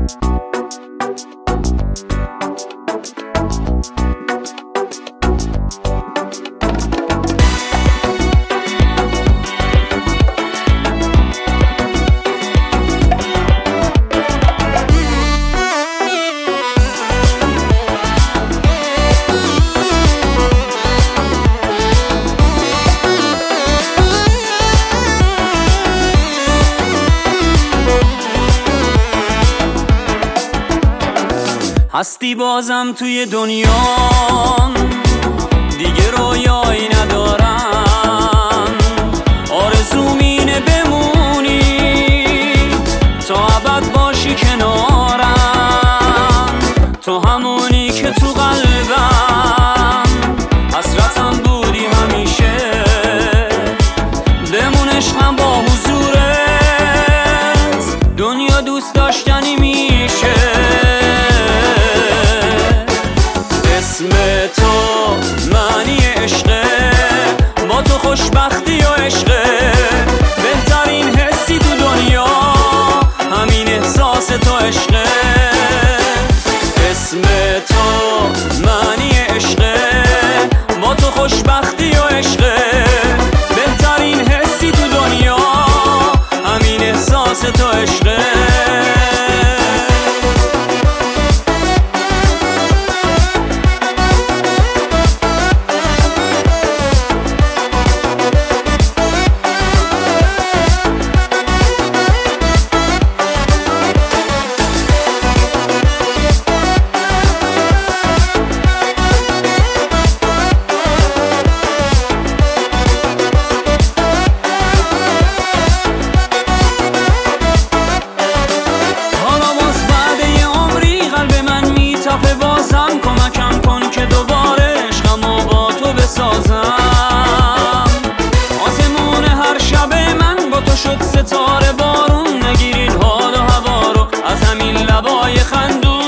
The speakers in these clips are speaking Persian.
هستی بازم توی دنیا، دیگه رویایی ندارم. آرزوم اینه بمونی تا ابد باشی کنارم. تو همونی که تو قلبم حسرتم بودی همیشه. بمون عشقم با حضورت، دنیا دوست داشتنی میشه. اسم تو معنی عشقه، با تو خوشبختی و عشقه. بهترین حسی تو دنیا همین احساس تو عشقه. اسم تو معنی عشقه، با تو خوشبختی و عشقه. بهترین حسی تو دنیا همین احساس تو عشقه. بازم کمکم کن که دوباره عشقمو با تو بسازم. آسمون هر شب من با تو شد ستاره بارون. نگیرید حال و هوا رو از همین لبای خندون.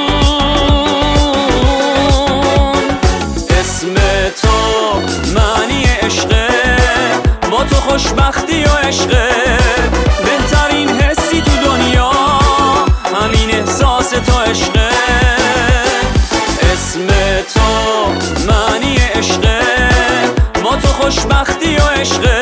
اسم تو معنی عشقه، با تو خوشبختی و عشقه. بهترین حسی تو دنیا همین احساس تو عشقه. اسم تو معنی عشقه، با تو خوشبختی و عشقه.